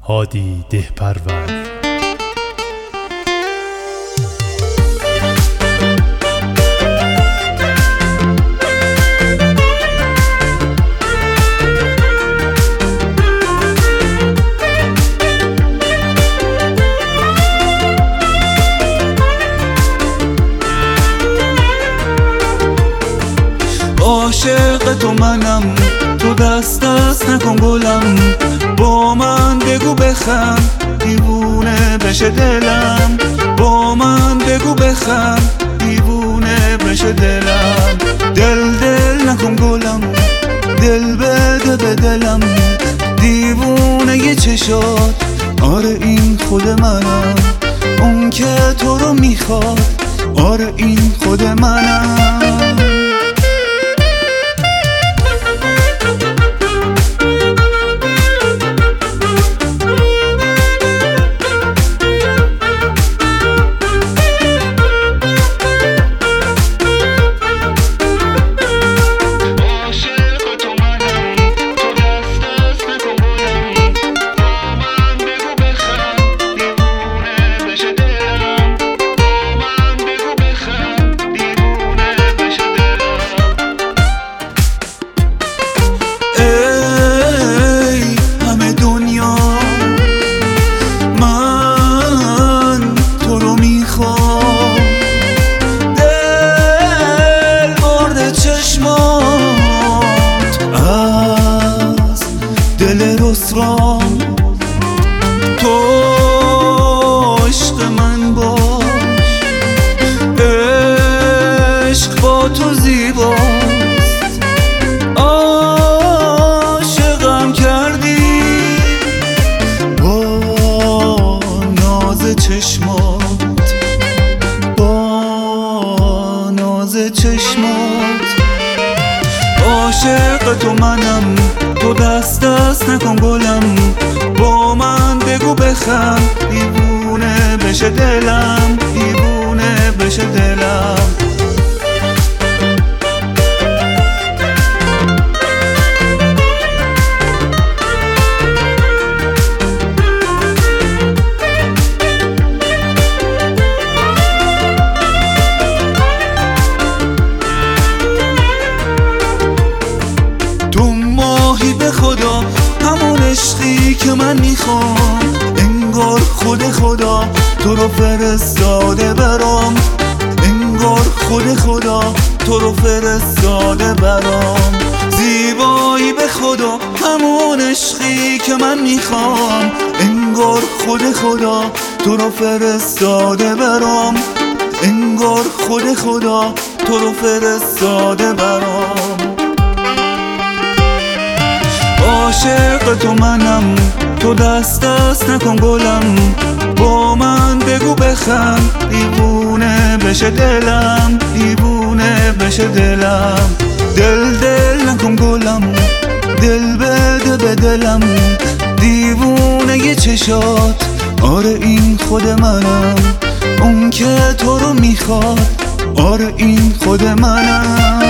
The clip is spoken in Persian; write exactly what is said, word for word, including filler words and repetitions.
هادی دهپرور. عاشق تو منم، تو دست دست نکن گلم، با من بگو بخند دیوونه بشه دلم، با من بگو بخند دیوونه بشه دلم. دل دل نکن گلم، دل بده به دلم، دیوونه یه چشات، آره این خود منم، اون که تو رو میخواد، آره این خود منم. تو عشق من باش، عشق با تو زیباست، عاشقم کردی با ناز چشمات، با ناز چشمات. عاشق تو منم، تو دست دست نکن گلم، با من بگو بخند دیوونه بشه دلم، دیوونه بشه دلم. به خدا همون عشقی که من میخوام، انگار خود خدا تو رو فرستاده برام، انگار خود خدا تو رو فرستاده برام. زیبایی به خدا همون عشقی که من میخوام، انگار خود خدا تو رو فرستاده برام، انگار خود خدا تو رو فرستاده برام. عاشق تو منم، تو دست دست نکن گلم، با من بگو بخند دیوونه بشه دلم، دیوونه بشه دلم. دل دل نکن گلم، دل بده به دلم، دیوونه یه چشات، آره این خود منم، اون که تو رو میخواد، آره این خود منم.